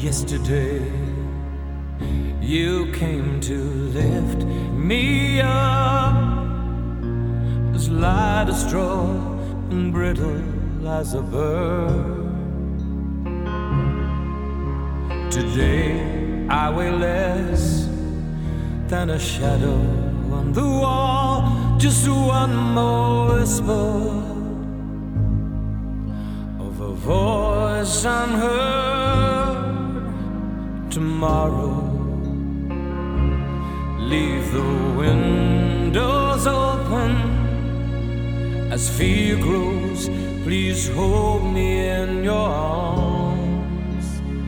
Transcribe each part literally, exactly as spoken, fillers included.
yesterday. You came to lift me up, as light as straw and brittle as a bird. Today I weigh less than a shadow on the wall, just one more whisper of a voice unheard. Tomorrow, leave the windows open. As fear grows, please hold me in your arms.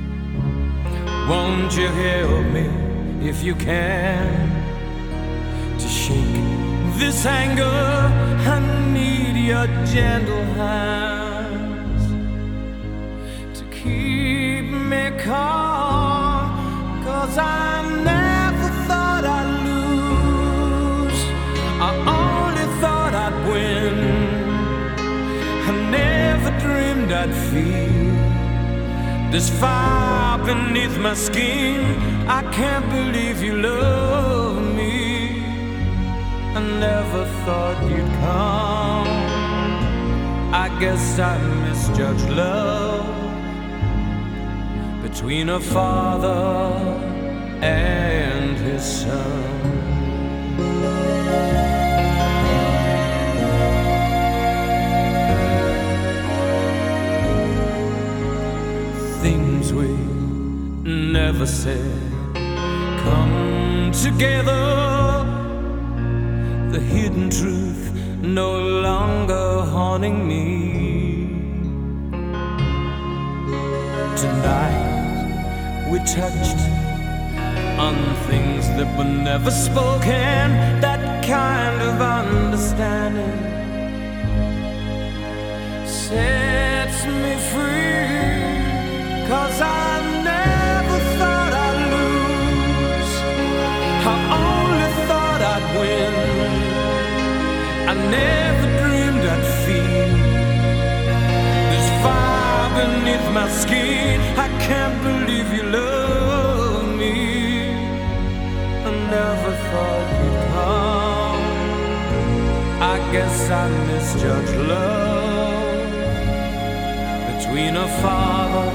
Won't you help me if you can to shake this anger? I need your gentle hands to keep me calm, 'cause I never thought I'd lose, I only thought I'd win. I never dreamed I'd feel this fire beneath my skin. I can't believe you love me. I never thought you'd come. I guess I misjudged love between a father and his son. Things we never said come together. The hidden truth no longer haunting me. Tonight we touched on things that were never spoken. That kind of understanding sets me free, 'cause I never thought I'd lose, I only thought I'd win. I never dreamed I'd feel this fire beneath my skin. I can't believe you love me. I never thought you'd come. I guess I misjudged love between a father